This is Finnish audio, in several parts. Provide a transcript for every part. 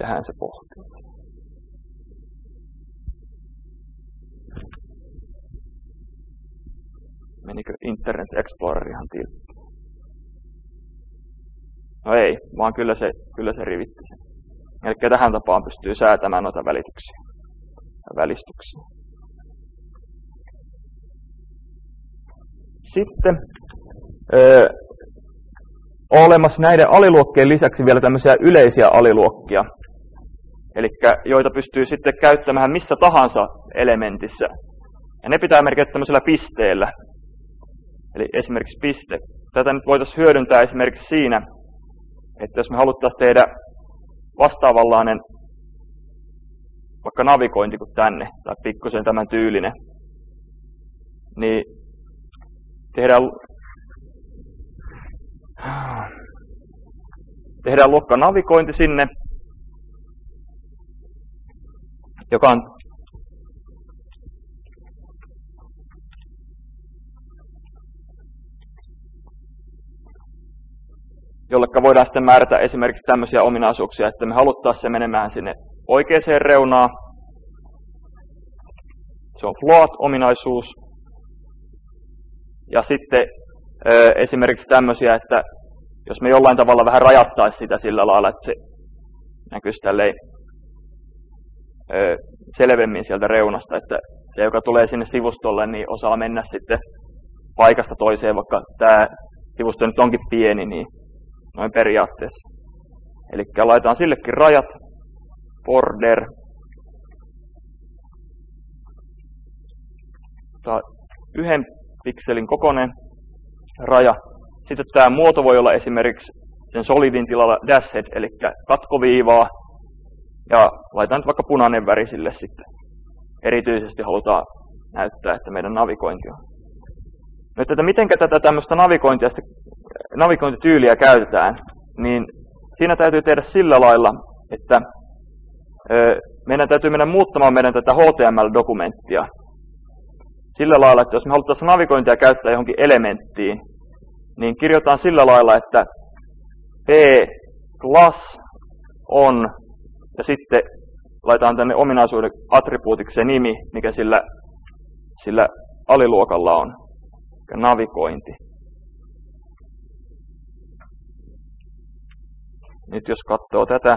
Mitähän se pohtii? Menikö Internet Explorer ihan tilttiin? No ei, vaan kyllä se rivitti sen. Eli tähän tapaan pystyy säätämään noita välistyksiä. Sitten on olemassa näiden aliluokkien lisäksi vielä tämmöisiä yleisiä aliluokkia, eli joita pystyy sitten käyttämään missä tahansa elementissä. Ja ne pitää merkitä tämmöisellä pisteellä. Eli esimerkiksi piste. Tätä nyt voitaisiin hyödyntää esimerkiksi siinä, että jos me haluttaisiin tehdä vastaavanlainen vaikka navigointi kuin tänne, tai pikkusen tämän tyylinen, niin tehdään luokka navigointi sinne, joka on jollekka voidaan sitten määrätä esimerkiksi tämmöisiä ominaisuuksia, että me haluttaisiin se menemään sinne oikeaan reunaan. Se on float-ominaisuus. Ja sitten esimerkiksi tämmöisiä, että jos me jollain tavalla vähän rajattaisi sitä sillä lailla, että se näkyisi tälleen selvemmin sieltä reunasta, että se, joka tulee sinne sivustolle, niin osaa mennä sitten paikasta toiseen, vaikka tämä sivusto nyt onkin pieni, niin noin periaatteessa. Eli laitetaan sillekin rajat, border, 1 pikselin kokoinen raja. Sitten tämä muoto voi olla esimerkiksi sen solidin tilalla dashed, eli katkoviivaa, ja laitetaan nyt vaikka punainen väri sille sitten. Erityisesti halutaan näyttää, että meidän navigointi on. Nyt, että miten tätä tämmöistä navigointityyliä käytetään, niin siinä täytyy tehdä sillä lailla, että meidän täytyy mennä muuttamaan meidän tätä HTML-dokumenttia. Sillä lailla, että jos me haluttaisiin navigointia käyttää johonkin elementtiin, niin kirjoitetaan sillä lailla, että p-class on, ja sitten laitetaan tänne ominaisuuden attribuutiksi se nimi, mikä sillä aliluokalla on, navigointi. Nyt jos katsoo tätä,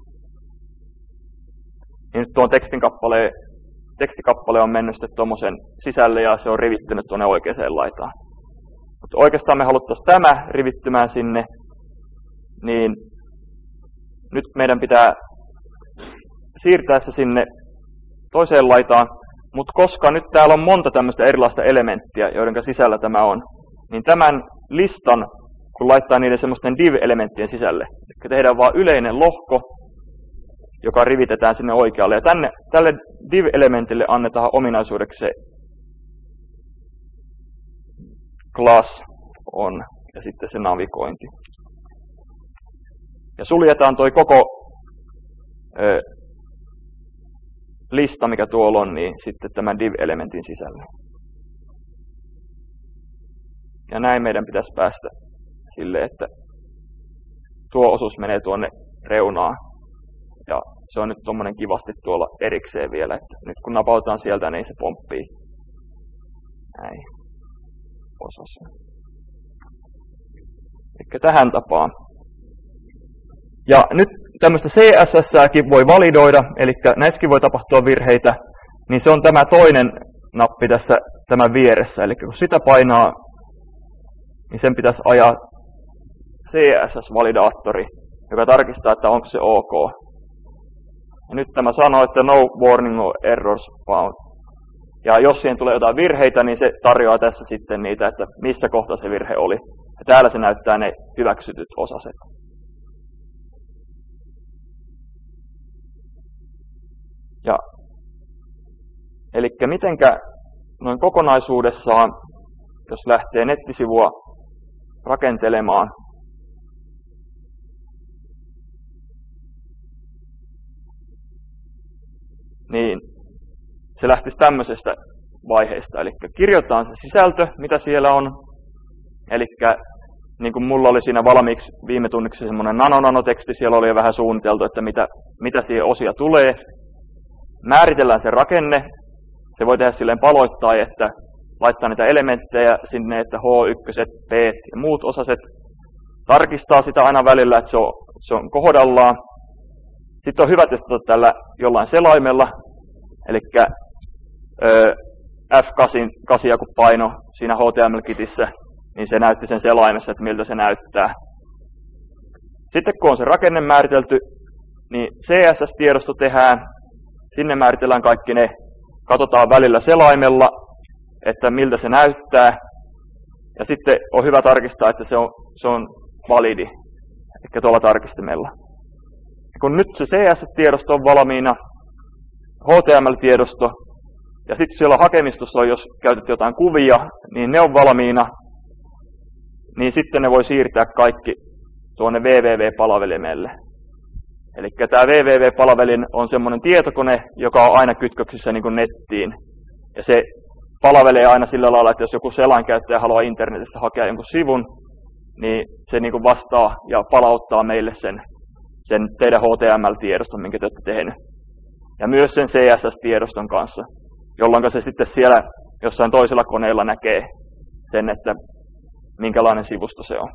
niin nyt tuon tekstikappale on mennyt sitten tuommoisen sisälle ja se on rivittynyt tuonne oikeaan laitaan. Mutta oikeastaan me haluttaisiin tämä rivittymään sinne, niin nyt meidän pitää siirtää se sinne toiseen laitaan, mutta koska nyt täällä on monta tämmöistä erilaista elementtiä, joiden sisällä tämä on, niin tämän listan, kun laittaa niiden semmoisten div-elementtien sisälle, eli tehdään vaan yleinen lohko, joka rivitetään sinne oikealle, ja tälle div-elementille annetaan ominaisuudeksi se class on, ja sitten se navigointi. Ja suljetaan toi koko lista, mikä tuolla on, niin sitten tämän div-elementin sisälle. Ja näin meidän pitäisi päästä sille, että tuo osuus menee tuonne reunaan. Ja se on nyt tommonen kivasti tuolla erikseen vielä, että nyt kun napautetaan sieltä, niin se pomppii näin osassa. Eli tähän tapaan. Ja nyt tämmöistä CSS-ääkin voi validoida, eli näissäkin voi tapahtua virheitä, niin se on tämä toinen nappi tässä tämän vieressä. Eli kun sitä painaa, niin sen pitäisi ajaa CSS-validaattori, joka tarkistaa, että onko se ok. Ja nyt tämä sanoo, että no warning or errors found. Ja jos siihen tulee jotain virheitä, niin se tarjoaa tässä sitten niitä, että missä kohtaa se virhe oli. Ja täällä se näyttää ne hyväksytyt osaset. Ja, eli mitenkä noin kokonaisuudessaan, jos lähtee nettisivua rakentelemaan, niin se lähtisi tämmöisestä vaiheesta. Eli kirjoitetaan se sisältö, mitä siellä on. Eli niin kuin mulla oli siinä valmiiksi viime tunniksi semmoinen nanoteksti, siellä oli jo vähän suunniteltu, että mitä siihen osia tulee. Määritellään se rakenne, se voi tehdä silleen paloittain, että laittaa niitä elementtejä sinne, että H1, P ja muut osaset, tarkistaa sitä aina välillä, että se on kohdallaan. Sitten on hyvä testata tällä jollain selaimella, eli F8 kun paino siinä HTML-kitissä, niin se näytti sen selaimessa, että miltä se näyttää. Sitten kun on se rakenne määritelty, niin CSS-tiedosto tehdään, sinne määritellään kaikki ne, katsotaan välillä selaimella, että miltä se näyttää, ja sitten on hyvä tarkistaa, että se on validi, eli tuolla tarkistimella. Ja kun nyt se CSS-tiedosto on valmiina, HTML-tiedosto, ja sitten siellä hakemistossa, jos käytät jotain kuvia, niin ne on valmiina, niin sitten ne voi siirtää kaikki tuonne www-palvelimelle. Eli tämä www-palvelin on semmoinen tietokone, joka on aina kytköksissä niin kuin nettiin. Ja se palvelee aina sillä lailla, että jos joku selainkäyttäjä haluaa internetistä hakea jonkun sivun, niin se niin kuin vastaa ja palauttaa meille sen teidän HTML-tiedoston, minkä te olette tehnyt. Ja myös sen CSS-tiedoston kanssa, jolloin se sitten siellä jossain toisella koneella näkee sen, että minkälainen sivusto se on.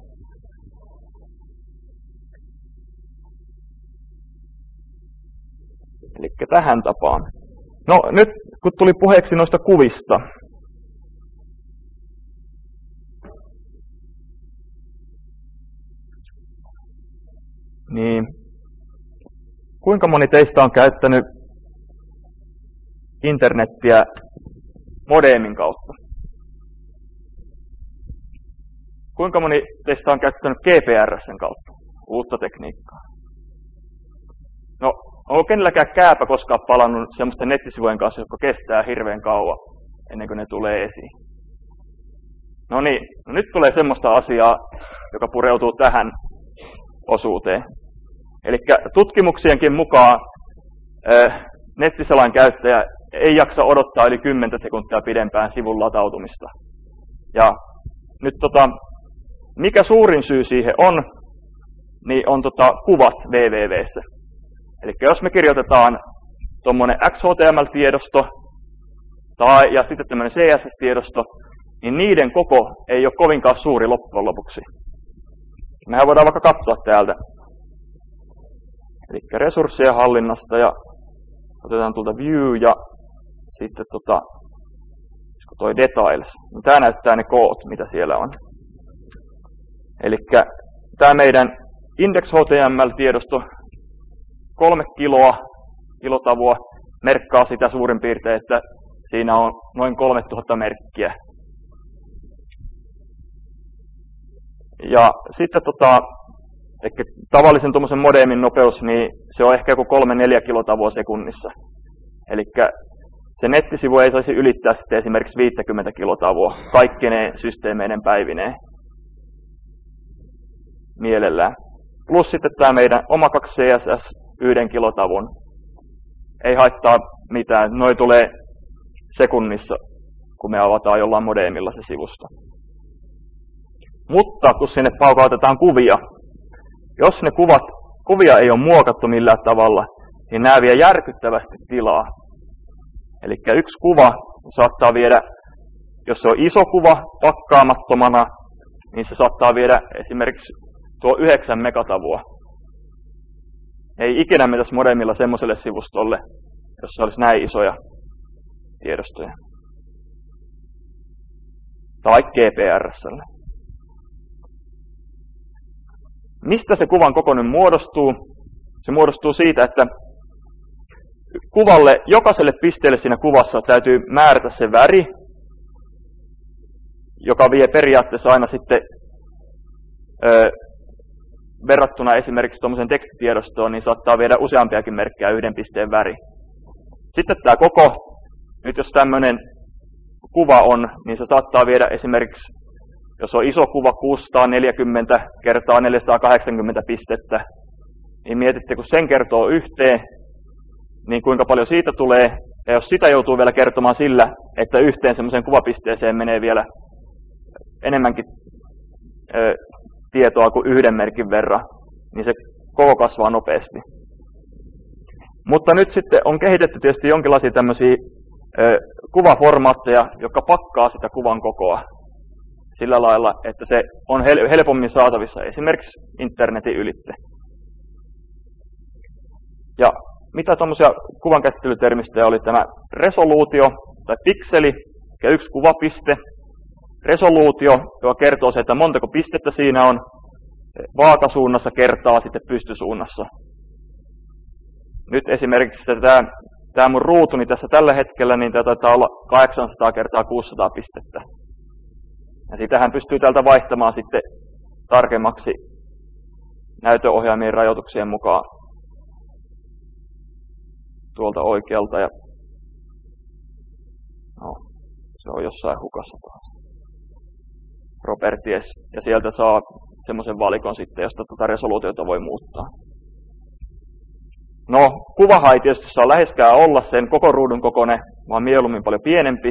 Eli tähän tapaan. No nyt kun tuli puheeksi noista kuvista. Niin kuinka moni teistä on käyttänyt internettiä modemin kautta? Kuinka moni teistä on käyttänyt GPRS:n kautta, uutta tekniikkaa? No, onko kenelläkään kääpä koskaan palannut semmoisten nettisivujen kanssa, jotka kestää hirveän kauan ennen kuin ne tulee esiin? No niin, no nyt tulee semmoista asiaa, joka pureutuu tähän osuuteen. Eli tutkimuksienkin mukaan nettiselain käyttäjä ei jaksa odottaa yli 10 sekuntia pidempään sivun latautumista. Ja nyt mikä suurin syy siihen on, niin on kuvat www:ssä. Eli jos me kirjoitetaan tuommoinen XHTML-tiedosto ja sitten tämmöinen CSS-tiedosto, niin niiden koko ei ole kovinkaan suuri loppujen lopuksi. Mehän voidaan vaikka katsoa täältä. Eli resurssien hallinnasta ja otetaan tuolta view ja sitten toi details. Tämä näyttää ne koot, mitä siellä on. Eli tämä meidän index.html-tiedosto 3 kilotavua merkkaa sitä suurin piirtein, että siinä on noin 3000 merkkiä. Ja sitten tavallisen tuommoisen modemin nopeus, niin se on ehkä joku 3-4 kilotavua sekunnissa. Eli se nettisivu ei saisi ylittää sitten esimerkiksi 50 kilotavua kaikkineen systeemeiden päivineen mielellään. Plus sitten tämä meidän oma 2 CSS 1 kilotavun. Ei haittaa mitään, noi tulee sekunnissa, kun me avataan jollain modemilla se sivusto. Mutta kun sinne paukautetaan kuvia, jos ne kuvia ei ole muokattu millään tavalla, niin nämä vie järkyttävästi tilaa. Eli yksi kuva saattaa viedä, jos se on iso kuva pakkaamattomana, niin se saattaa viedä esimerkiksi tuo 9 megatavua. Ei ikinä mentäisi modemilla semmoiselle sivustolle, jos se olisi näin isoja tiedostoja. Tai GPRS:lle. Mistä se kuvan kokoinen muodostuu? Se muodostuu siitä, että kuvalle, jokaiselle pisteelle siinä kuvassa täytyy määrätä se väri, joka vie periaatteessa aina sitten verrattuna esimerkiksi tuommoisen tekstitiedostoon, niin saattaa viedä useampiakin merkkejä yhden pisteen väri. Sitten tämä koko, nyt jos tämmöinen kuva on, niin se saattaa viedä esimerkiksi, jos on iso kuva 640 × 480 pistettä, niin mietitte, kun sen kertoo yhteen, niin kuinka paljon siitä tulee. Ja jos sitä joutuu vielä kertomaan sillä, että yhteen semmoiseen kuvapisteeseen menee vielä enemmänkin tietoa kuin yhden merkin verran, niin se koko kasvaa nopeasti. Mutta nyt sitten on kehitetty tietysti jonkinlaisia tämmöisiä kuvaformaatteja, jotka pakkaa sitä kuvan kokoa sillä lailla, että se on helpommin saatavissa esimerkiksi internetin ylitse. Ja mitä tuommoisia kuvankäsittelytermistöjä oli tämä resoluutio tai pikseli ja yksi kuvapiste. Resoluutio, joka kertoo se, että montako pistettä siinä on vaakasuunnassa kertaa sitten pystysuunnassa. Nyt esimerkiksi tämä mun ruutuni tässä tällä hetkellä, niin tämä taitaa olla 800 kertaa 600 pistettä. Ja sitähän pystyy täältä vaihtamaan sitten tarkemmaksi näytönohjaimien rajoituksien mukaan tuolta oikealta. Ja no, se on jossain hukassa taas. Properties. Ja sieltä saa semmoisen valikon sitten, josta tuota resoluutiota voi muuttaa. No, kuvahan ei tietysti saa läheskään olla sen koko ruudun kokoinen, vaan mieluummin paljon pienempi.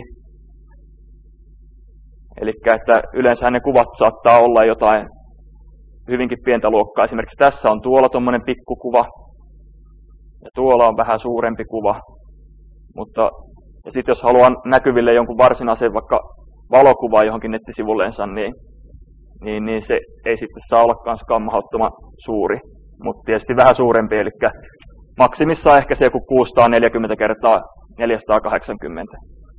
Eli että yleensä ne kuvat saattaa olla jotain hyvinkin pientä luokkaa. Esimerkiksi tässä on tuolla tuommoinen pikkukuva. Ja tuolla on vähän suurempi kuva. Mutta ja sitten jos haluan näkyville jonkun varsinaisen vaikka valokuvaa johonkin nettisivullensa, niin se ei sitten saa olla kanskaan mahdottoman suuri. Mutta tietysti vähän suurempi, eli maksimissaan ehkä se joku 640 kertaa 480.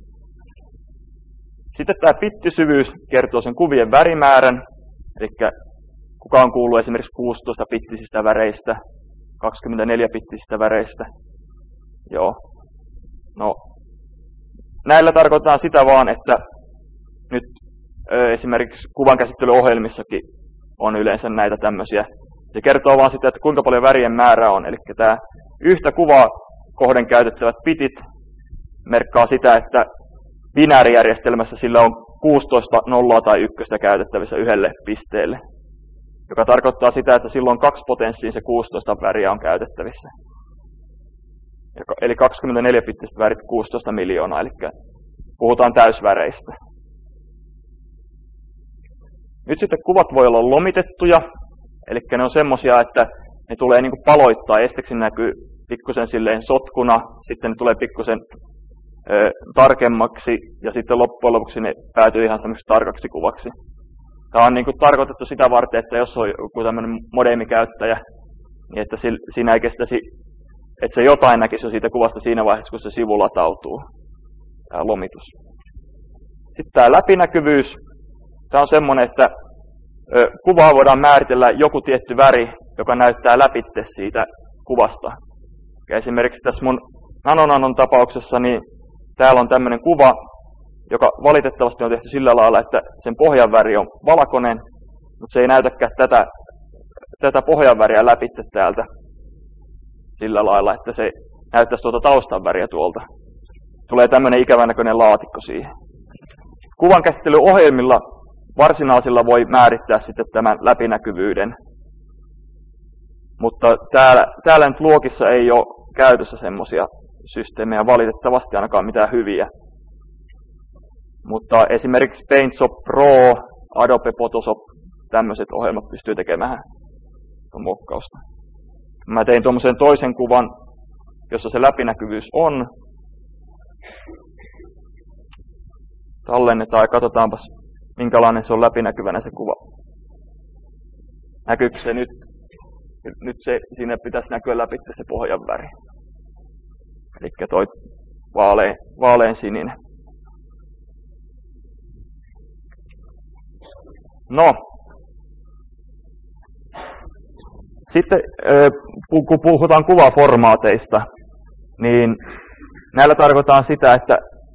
Sitten tämä pittisyvyys kertoo sen kuvien värimäärän, eli kuka on kuullut esimerkiksi 16 pittisistä väreistä, 24 pittisistä väreistä. Joo. No, näillä tarkoitetaan sitä vaan, että nyt esimerkiksi kuvankäsittelyohjelmissakin on yleensä näitä tämmöisiä. Se kertoo vaan sitä, että kuinka paljon värien määrä on. Eli tämä yhtä kuvaa kohden käytettävät bitit merkkaa sitä, että binäärijärjestelmässä sillä on 16 nollaa tai ykköstä käytettävissä yhdelle pisteelle. Joka tarkoittaa sitä, että silloin 2 potenssiin se 16 väriä on käytettävissä. Eli 24 pittistä värit 16 miljoonaa, eli puhutaan täysväreistä. Nyt sitten kuvat voi olla lomitettuja, eli ne on semmosia, että ne tulee niin kuin paloittaa. Esteksi näkyy pikkusen silleen sotkuna, sitten ne tulee pikkusen tarkemmaksi ja sitten loppujen lopuksi ne päätyy ihan tämmöiseksi tarkaksi kuvaksi. Tämä on niin kuin tarkoitettu sitä varten, että jos on joku tämmöinen modemikäyttäjä, niin että siinä ei kestäisi, että se jotain näkisi jo siitä kuvasta siinä vaiheessa, kun se sivu latautuu, tämä lomitus. Sitten tämä läpinäkyvyys. Tämä on semmoinen, että kuvaa voidaan määritellä joku tietty väri, joka näyttää läpitte siitä kuvasta. Ja esimerkiksi tässä mun Nanonanon tapauksessa, niin täällä on tämmöinen kuva, joka valitettavasti on tehty sillä lailla, että sen pohjan väri on valkoinen, mutta se ei näytäkään tätä pohjan väriä läpitte täältä sillä lailla, että se näyttäisi tuota taustan väriä tuolta. Tulee tämmöinen ikävän näköinen laatikko siihen. Kuvankäsittelyohjelmilla varsinaisilla voi määrittää sitten tämän läpinäkyvyyden, mutta täällä nyt luokissa ei ole käytössä semmoisia systeemejä, valitettavasti ainakaan mitään hyviä. Mutta esimerkiksi PaintShop Pro, Adobe Photoshop, tämmöiset ohjelmat pystyy tekemään muokkausta. Mä tein tuommoisen toisen kuvan, jossa se läpinäkyvyys on. Tallennetaan ja katsotaanpas, minkälainen se on läpinäkyvänä se kuva. Näkyykö se nyt? Nyt siinä pitäisi näkyä läpi se pohjan väri. Eli toi vaalean sininen. No. Sitten kun puhutaan kuvaformaateista, niin näillä tarkoitaan sitä, että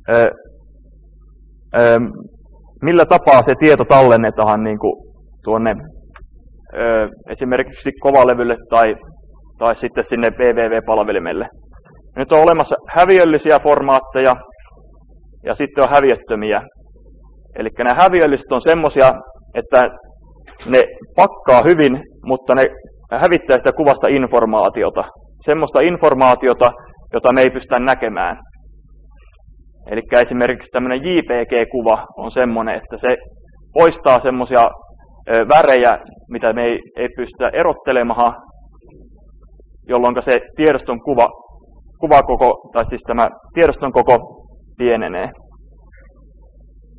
millä tapaa se tieto tallennetaan niin kuin tuonne esimerkiksi kovalevylle tai sitten sinne www-palvelimelle. Nyt on olemassa häviöllisiä formaatteja ja sitten on häviöttömiä. Eli nämä häviölliset on semmoisia, että ne pakkaa hyvin, mutta ne hävittää sitä kuvasta informaatiota. Semmoista informaatiota, jota me ei pystytä näkemään. Eli esimerkiksi tämmöinen JPG-kuva on semmoinen, että se poistaa semmoisia värejä, mitä me ei pystytä erottelemaan, jolloin se tiedoston kuvakoko, tai siis tämä tiedoston koko pienenee.